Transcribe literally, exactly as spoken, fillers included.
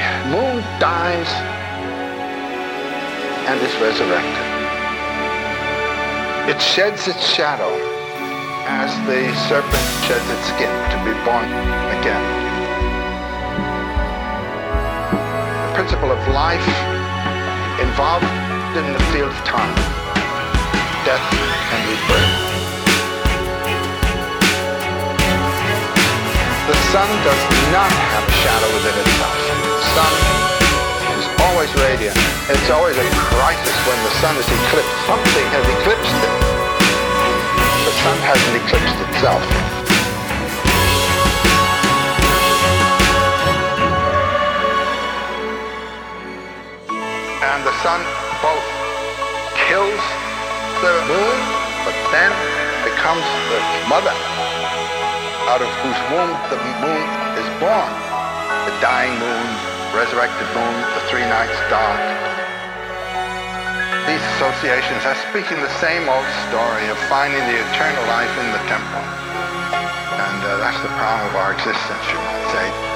moon dies and is resurrected. It sheds its shadow as the serpent sheds its skin to be born again. The principle of life involved in the field of time, death and rebirth. The sun does not have a shadow within itself. The sun is always radiant. It's always a crisis when the sun is eclipsed. Something has eclipsed it. The sun hasn't eclipsed itself. And the sun both kills the moon, but then becomes the mother out of whose womb the moon is born. The dying moon, resurrected moon, the three nights dark. These associations are speaking the same old story of finding the eternal life in the temple. And uh, that's the problem of our existence, you might say.